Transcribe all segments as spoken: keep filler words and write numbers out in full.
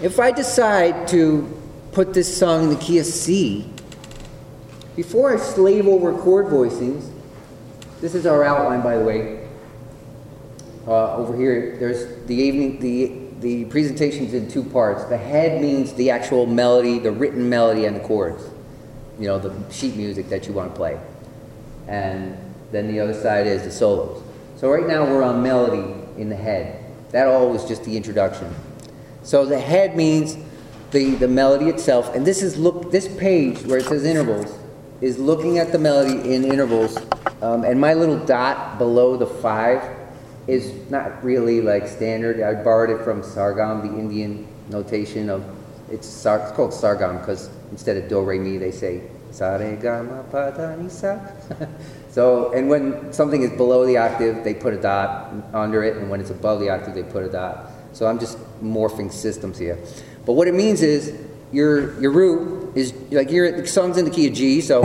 if I decide to put this song in the key of C, before I slave over chord voicings, this is our outline, by the way. Uh, over here, there's the evening, the the presentation's in two parts. The head means the actual melody, the written melody and the chords. You know, the sheet music that you want to play. And then the other side is the solos. So right now we're on melody in the head. That all was just the introduction. So the head means the, the melody itself, and this is look this page where it says intervals is looking at the melody in intervals, um, and my little dot below the five is not really like standard. I borrowed it from Sargam, the Indian notation of, it's, sar, it's called Sargam because instead of do, re, mi, they say sa, re, ga, ma, pa, da, ni, sa. So, and when something is below the octave, they put a dot under it, and when it's above the octave, they put a dot. So I'm just morphing systems here. But what it means is, your, your root is, like your the song's in the key of G, so,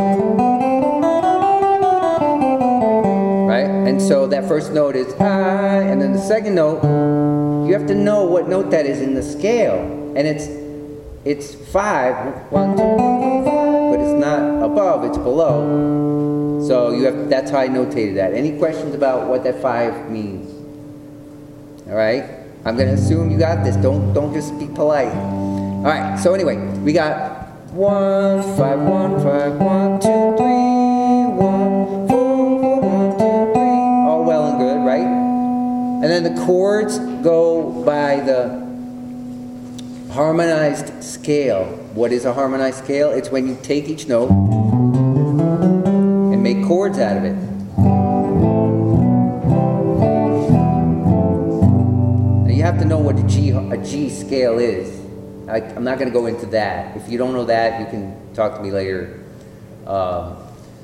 right? And so that first note is ah, and then the second note, you have to know what note that is in the scale. And it's, it's five, one, two, three, five, but it's not above, it's below. So you have, that's how I notated that. Any questions about what that five means? All right? I'm going to assume you got this. Don't, don't just be polite. All right, so anyway, we got one, five, one, five, one, two, three, one, four, four, one, two, three. All well and good, right? And then the chords go by the harmonized scale. What is a harmonized scale? It's when you take each note and make chords out of it. Now you have to know what a G, a G scale is. I, I'm not going to go into that. If you don't know that, you can talk to me later. Um,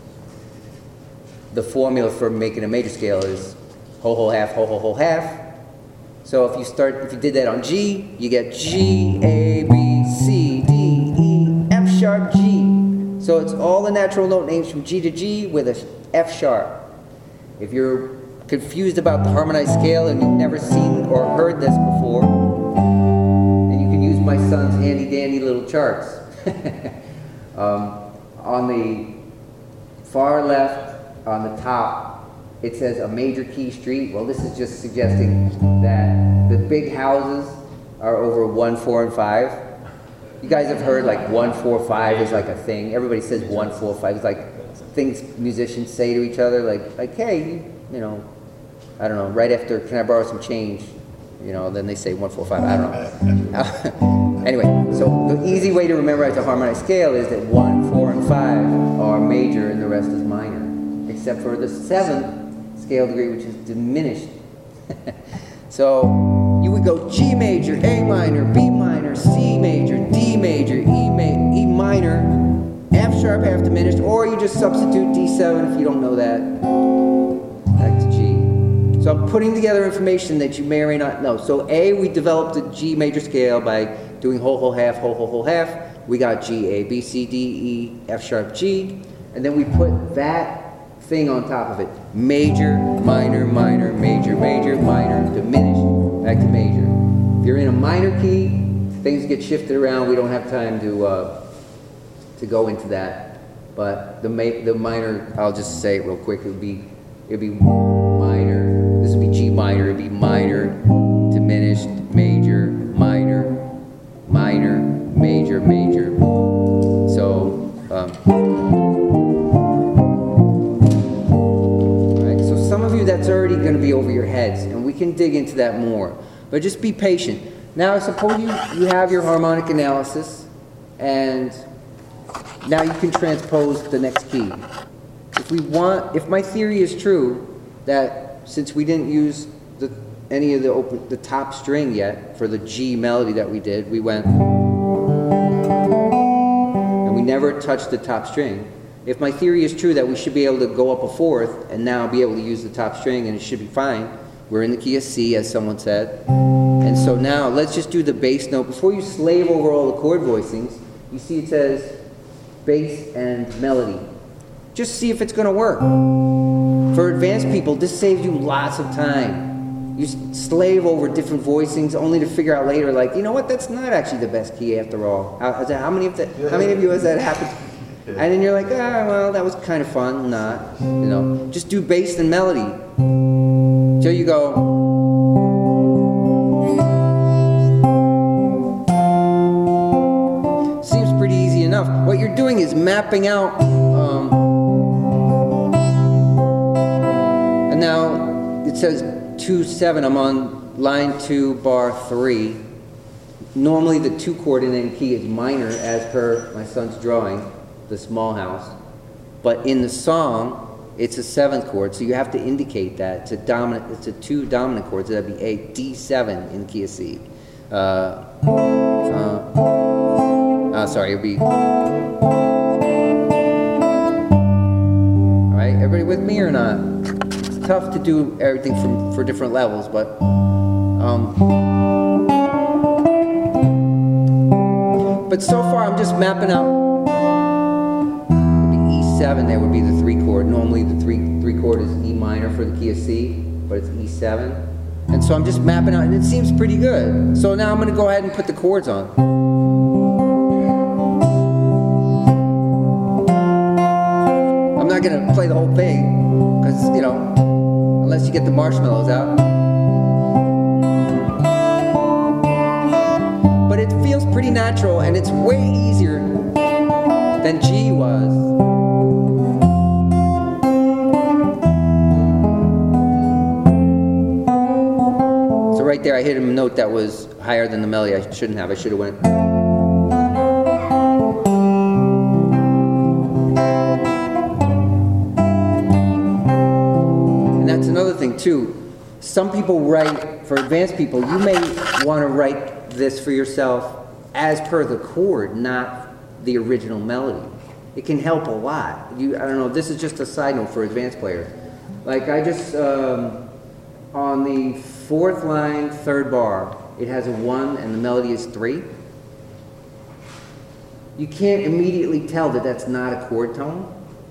the formula for making a major scale is whole, whole, half, whole, whole, whole, half. So if you start, if you did that on G, you get G, A, B, C, D, E, F sharp, G. So it's all the natural note names from G to G with a F sharp. If you're confused about the harmonized scale and you've never seen or heard this before, then you can use my son's handy dandy little charts. um, on the far left, on the top, it says a major key street. Well, this is just suggesting that the big houses are over one, four, and five. You guys have heard like one, four, five is like a thing. Everybody says one, four, five. It's like things musicians say to each other, like, like, hey, you, you know, I don't know, right after, can I borrow some change? You know, then they say one, four, five. I don't know. Anyway, so the easy way to memorize a harmonized scale is that one, four, and five are major and the rest is minor, except for the seventh scale degree, which is diminished. So you would go G major, A minor, B minor, C major, D major, E, ma E minor, F sharp half diminished, or you just substitute D seven if you don't know that. Back to G. So I'm putting together information that you may or may not know. So A, we developed a G major scale by doing whole, whole, half, whole, whole, whole, half. We got G, A, B, C, D, E, F sharp, G. And then we put that thing on top of it. Major, minor, minor, major, major, minor, diminished, back to major. If you're in a minor key, things get shifted around. We don't have time to uh, to go into that. But the ma the minor, I'll just say it real quick. It would be it would be minor. This would be G minor. It would be minor, diminished, major, minor, minor, major, major. So. Um, Some of you, that's already going to be over your heads, and we can dig into that more. But just be patient. Now, suppose you, you have your harmonic analysis, and now you can transpose the next key. If we want, if my theory is true, that since we didn't use the, any of the open, the top string yet for the G melody that we did, we went, and we never touched the top string. If my theory is true that we should be able to go up a fourth and now be able to use the top string and it should be fine, we're in the key of C, as someone said. And so now let's just do the bass note. Before you slave over all the chord voicings, you see it says bass and melody. Just see if it's going to work. For advanced people, this saves you lots of time. You slave over different voicings only to figure out later, like, you know what, that's not actually the best key after all. How, how, many, of the, how many of you has that happened? And then you're like, ah, well, that was kind of fun. Not, you know. Just do bass and melody. Till you go. Seems pretty easy enough. What you're doing is mapping out. Um, and now it says two seven. I'm on line two, bar three. Normally the two chord in any key is minor, as per my son's drawing, the small house. But in the song, it's a seventh chord, so you have to indicate that it's a dominant. It's a two dominant chords. So that'd be a D seven in the key of C. Uh, uh, uh, sorry, it'd be. All right, everybody with me or not? It's tough to do everything from for different levels, but. Um, but so far, I'm just mapping out. seven, there would be the three chord. Normally the three three chord is E minor for the key of C, but it's E seven. And so I'm just mapping out, and it seems pretty good. So now I'm going to go ahead and put the chords on. I'm not going to play the whole thing, because, you know, unless you get the marshmallows out. But it feels pretty natural, and it's way easier than G was. Right there, I hit a note that was higher than the melody. I shouldn't have. I should have went. And that's another thing too. Some people write, for advanced people, you may want to write this for yourself as per the chord, not the original melody. It can help a lot. You, I don't know. This is just a side note for advanced players. Like I just. Um, On the fourth line, third bar, it has a one and the melody is three. You can't immediately tell that that's not a chord tone.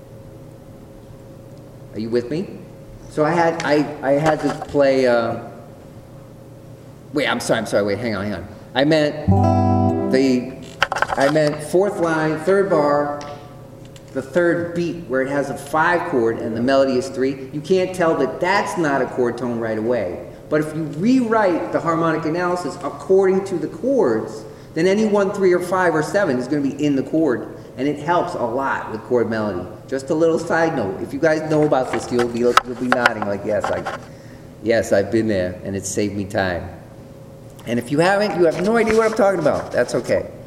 Are you with me? So I had I, I had to play. Uh, wait, I'm sorry. I'm sorry. Wait, hang on, hang on. I meant the I meant fourth line, third bar. The third beat where it has a five chord and the melody is three, you can't tell that that's not a chord tone right away. But if you rewrite the harmonic analysis according to the chords, then any one, three, or five, or seven is going to be in the chord, and it helps a lot with chord melody. Just a little side note. If you guys know about this, you'll be you'll be nodding like yes, I, yes, I've been there, and it saved me time. And if you haven't, you have no idea what I'm talking about. That's okay.